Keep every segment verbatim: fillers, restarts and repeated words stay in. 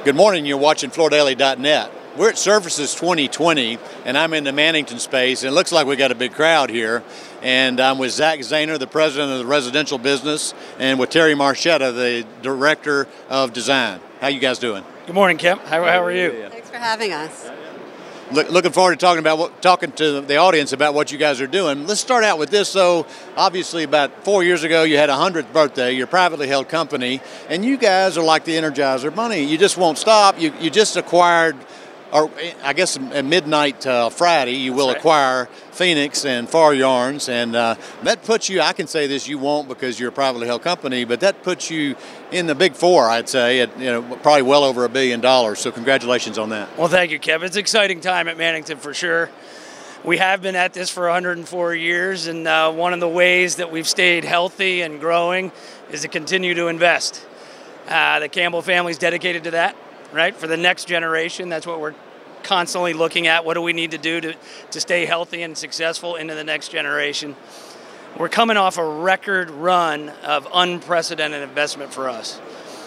Good morning, you're watching Floor Daily dot net. We're at Surfaces twenty twenty, and I'm in the Mannington space, and it looks like we got a big crowd here. And I'm with Zach Zahner, the president of the residential business, and with Terry Marchetta, the director of design. How you guys doing? Good morning, Kemp. How, how are you? Thanks for having us. Look, looking forward to talking about what, talking to the audience about what you guys are doing. Let's start out with this. So, obviously, about four years ago, you had a hundredth birthday. You're a privately held company, and you guys are like the Energizer Bunny. You just won't stop. You you just acquired, or I guess at midnight uh, Friday, you will right. acquire Phoenix and Far Yarns, and uh, that puts you. I can say this, you won't because you're a privately held company, but that puts you in the big four, I'd say, at you know probably well over a billion dollars. So congratulations on that. Well, thank you, Kev. It's an exciting time at Mannington for sure. We have been at this for one hundred four years, and uh, one of the ways that we've stayed healthy and growing is to continue to invest. Uh, the Campbell family's dedicated to that, right? For the next generation, that's what we're constantly looking at. What do we need to do to, to stay healthy and successful into the next generation? We're coming off a record run of unprecedented investment for us.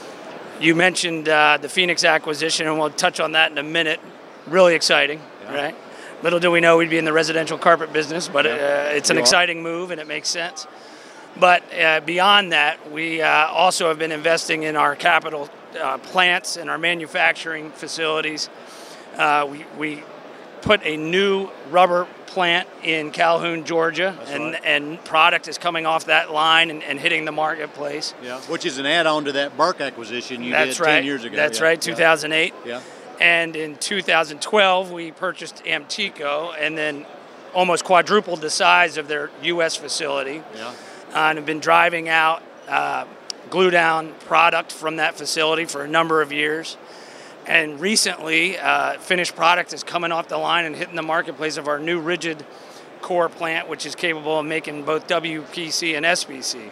You mentioned uh, the Phoenix acquisition, and we'll touch on that in a minute. Really exciting, yeah. right? Little do we know we'd be in the residential carpet business, but yeah. uh, it's an you exciting move, and it makes sense. But uh, beyond that, we uh, also have been investing in our capital uh, plants and our manufacturing facilities. Uh, we, we put a new rubber plant in Calhoun, Georgia, That's and, right. and product is coming off that line and, and hitting the marketplace. Yeah, which is an add-on to that Burke acquisition you That's did right. ten years ago. That's yeah. right, two thousand eight. Yeah. And in two thousand twelve, we purchased Amtico and then almost quadrupled the size of their U S facility. Yeah. Uh, and have been driving out uh, glue-down product from that facility for a number of years. And recently, uh, finished product is coming off the line and hitting the marketplace of our new rigid core plant, which is capable of making both W P C and S P C.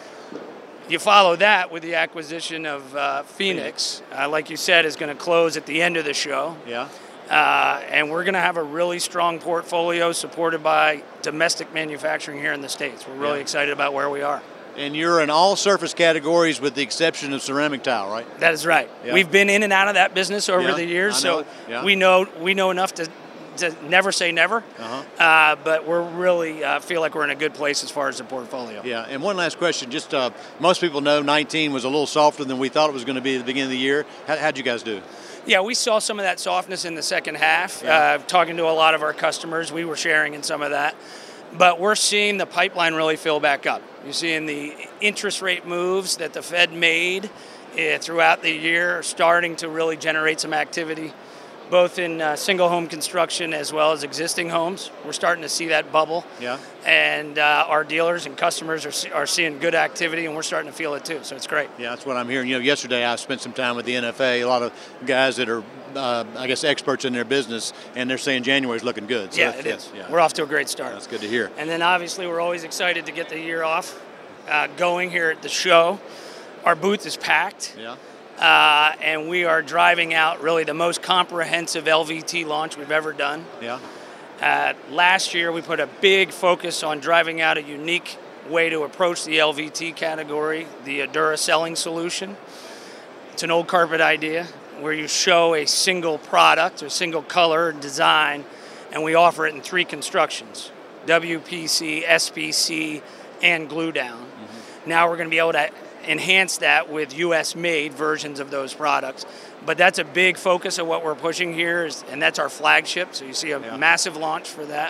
You follow that with the acquisition of uh, Phoenix, uh, like you said, is going to close at the end of the show. Yeah. Uh, and we're going to have a really strong portfolio supported by domestic manufacturing here in the States. We're really Yeah. excited about where we are. And you're in all surface categories with the exception of ceramic tile, right? That is right. Yeah. We've been in and out of that business over Yeah, the years, I know. so Yeah. we know we know enough to, to never say never. Uh-huh. Uh, but we're really uh, feel like we're in a good place as far as the portfolio. Yeah, and one last question. Just uh, most people know nineteen was a little softer than we thought it was going to be at the beginning of the year. How, how'd you guys do? Yeah, we saw some of that softness in the second half. Yeah. Uh, talking to a lot of our customers, we were sharing in some of that. But we're seeing the pipeline really fill back up. You're seeing the interest rate moves that the Fed made uh, throughout the year are starting to really generate some activity, both in uh, single home construction as well as existing homes. We're starting to see that bubble. Yeah. And uh, our dealers and customers are, see- are seeing good activity, and we're starting to feel it too. So it's great. Yeah, that's what I'm hearing. You know, yesterday I spent some time with the N F A. A lot of guys that are, uh, I guess, experts in their business, and they're saying January's looking good. So yeah, that's, it is. Yeah. We're off to a great start. That's good to hear. And then obviously we're always excited to get the year off uh, going here at the show. Our booth is packed. Yeah. Uh, and we are driving out really the most comprehensive L V T launch we've ever done. Yeah. Uh, last year we put a big focus on driving out a unique way to approach the L V T category, the Adura selling solution. It's an old carpet idea where you show a single product or single color or design, and we offer it in three constructions: W P C, S P C, and glue down. Mm-hmm. Now we're going to be able to enhance that with U S made versions of those products. But that's a big focus of what we're pushing here, is, and that's our flagship. So you see a Yeah. massive launch for that.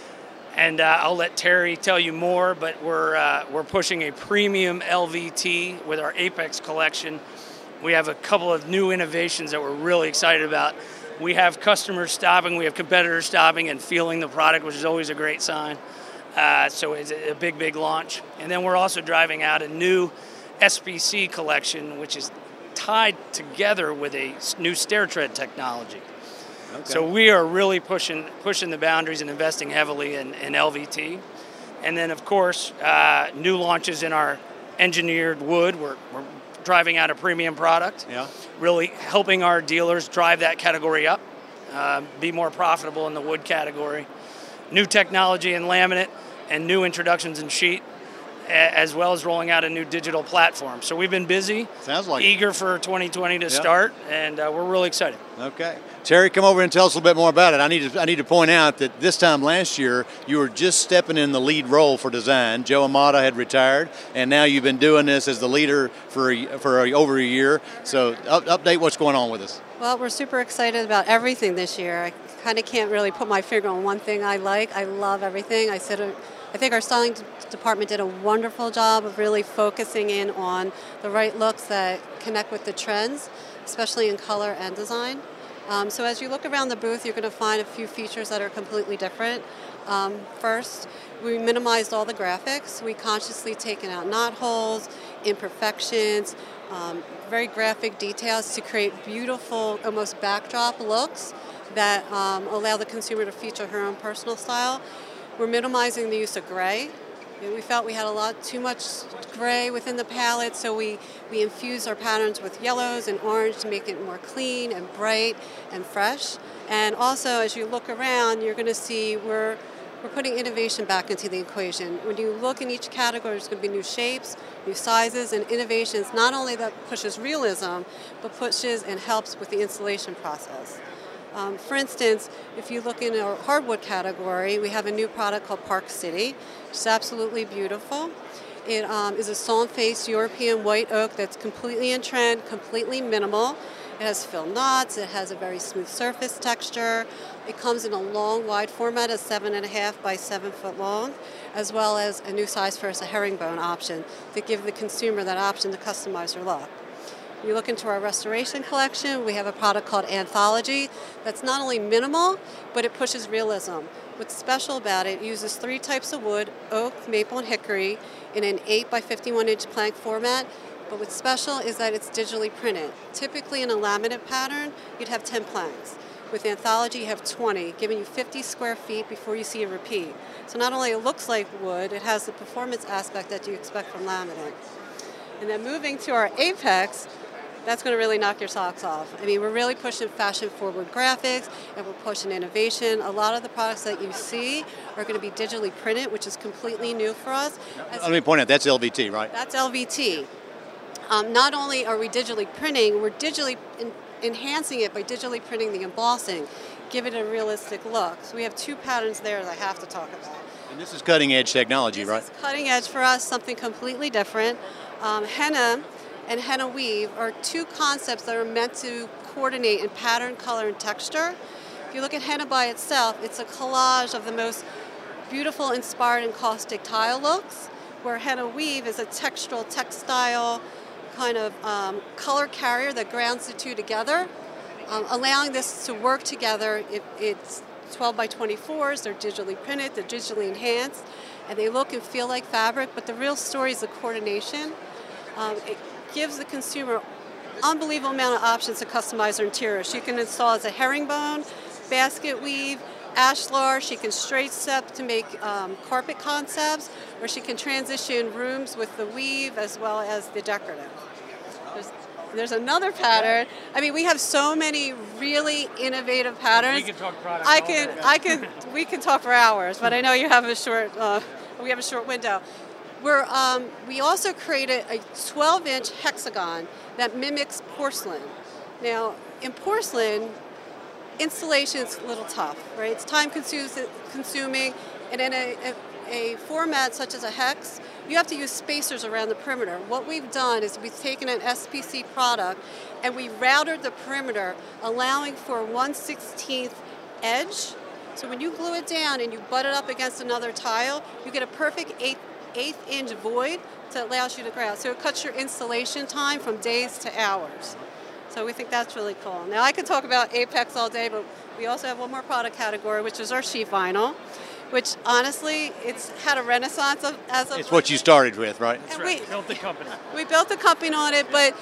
And uh, I'll let Terry tell you more, but we're uh, we're pushing a premium L V T with our Apex collection. We have a couple of new innovations that we're really excited about. We have customers stopping, we have competitors stopping and feeling the product, which is always a great sign. Uh, so it's a big, big launch. And then we're also driving out a new S P C collection, which is tied together with a new stair tread technology. Okay. So we are really pushing pushing the boundaries and investing heavily in, in L V T. And then, of course, uh, new launches in our engineered wood. We're, we're driving out a premium product, Yeah. really helping our dealers drive that category up, uh, be more profitable in the wood category. New technology in laminate and new introductions in sheet. a- as well as rolling out a new digital platform. So we've been busy, Sounds like it. eager for twenty twenty to Yep. start, and uh, we're really excited. Okay. Terry, come over and tell us a little bit more about it. I need to I need to point out that this time last year, you were just stepping in the lead role for design. Joe Amata had retired, and now you've been doing this as the leader for a, for a, over a year. So up, update what's going on with us. Well, we're super excited about everything this year. I kind of can't really put my finger on one thing I like. I love everything. I said, uh, I think our styling d- department did a wonderful job of really focusing in on the right looks that connect with the trends, especially in color and design. Um, so as you look around the booth, you're going to find a few features that are completely different. Um, first, we minimized all the graphics. We consciously taken out knot holes, imperfections, um, very graphic details to create beautiful, almost backdrop looks that um, allow the consumer to feature her own personal style. We're minimizing the use of gray. We felt we had a lot too much gray within the palette, so we, we infused our patterns with yellows and orange to make it more clean and bright and fresh. And also, as you look around, you're going to see we're, we're putting innovation back into the equation. When you look in each category, there's going to be new shapes, new sizes, and innovations, not only that pushes realism, but pushes and helps with the installation process. Um, for instance, if you look in our hardwood category, we have a new product called Park City. It's absolutely beautiful. It um, is a sawn-faced European white oak that's completely in trend, completely minimal. It has fill knots. It has a very smooth surface texture. It comes in a long, wide format of seven and a half by seven foot long, as well as a new size for us, a herringbone option, to give the consumer that option to customize their look. You look into our restoration collection, we have a product called Anthology that's not only minimal, but it pushes realism. What's special about it, it uses three types of wood, oak, maple, and hickory, in an eight by fifty-one inch plank format. But what's special is that it's digitally printed. Typically in a laminate pattern, you'd have ten planks. With Anthology, you have twenty, giving you fifty square feet before you see a repeat. So not only it looks like wood, it has the performance aspect that you expect from laminate. And then moving to our Apex, that's going to really knock your socks off. I mean, we're really pushing fashion-forward graphics, and we're pushing innovation. A lot of the products that you see are going to be digitally printed, which is completely new for us. Let me point out, that's L V T, right? That's L V T. Um, not only are we digitally printing, we're digitally in, enhancing it by digitally printing the embossing, give it a realistic look. So we have two patterns there that I have to talk about. And this is cutting-edge technology, this right? This is cutting edge for us, something completely different. Um, henna and henna weave are two concepts that are meant to coordinate in pattern, color, and texture. If you look at henna by itself, it's a collage of the most beautiful, inspired, and caustic tile looks, where henna weave is a textural, textile kind of um, color carrier that grounds the two together, um, allowing this to work together. It, it's twelve by twenty-fours, they're digitally printed, they're digitally enhanced, and they look and feel like fabric, but the real story is the coordination. Um, it gives the consumer unbelievable amount of options to customize their interior. She can install as a herringbone, basket weave, ashlar. She can straight step to make um, carpet concepts, or she can transition rooms with the weave as well as the decorative. There's, there's another pattern. I mean, we have so many really innovative patterns. We can talk products. I can, I can, we can talk for hours, but I know you have a short, uh, we have a short window. We're, um, we also created a twelve inch hexagon that mimics porcelain. Now, in porcelain, installation is a little tough, right? It's time consuming, and in a, a, a format such as a hex, you have to use spacers around the perimeter. What we've done is we've taken an S P C product and we routed the perimeter, allowing for one sixteenth edge. So when you glue it down and you butt it up against another tile, you get a perfect eighth eighth inch void that allows you to ground. So it cuts your installation time from days to hours. So we think that's really cool. Now I could talk about Apex all day, but we also have one more product category, which is our sheet vinyl, which honestly, it's had a renaissance of, as of... It's what you started with, right? That's and right. we, We built the company. We built the company on it, but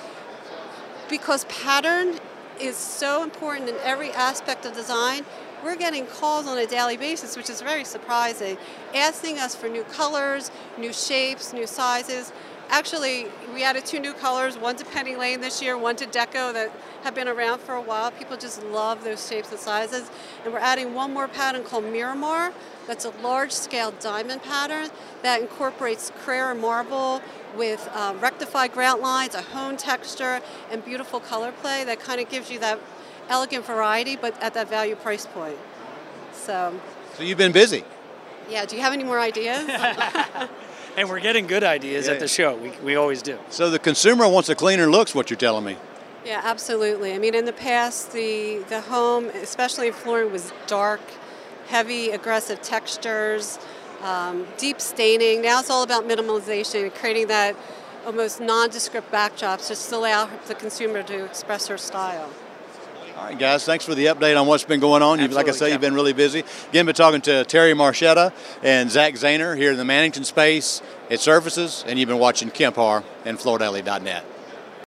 because pattern is so important in every aspect of design, we're getting calls on a daily basis, which is very surprising, asking us for new colors, new shapes, new sizes. actually, we added two new colors, one to Penny Lane this year, one to Deco that have been around for a while. People just love those shapes and sizes. And we're adding one more pattern called Miramar. That's a large-scale diamond pattern that incorporates Carrara marble with uh, rectified grout lines, a honed texture, and beautiful color play that kind of gives you that elegant variety, but at that value price point. So, so you've been busy. Yeah, do you have any more ideas? And we're getting good ideas yeah. at the show. We, we always do. So the consumer wants a cleaner looks, what you're telling me. Yeah, absolutely. I mean, in the past, the, the home, especially in flooring, was dark, heavy, aggressive textures, um, deep staining. Now it's all about minimalization and creating that almost nondescript backdrops just to allow the consumer to express her style. All right, guys, thanks for the update on what's been going on. You've, like I say, Absolutely, you've been really busy. Again, been talking to Terry Marchetta and Zach Zahner here in the Mannington space at Surfaces, and you've been watching Kemp Harr and Flor Daily dot net.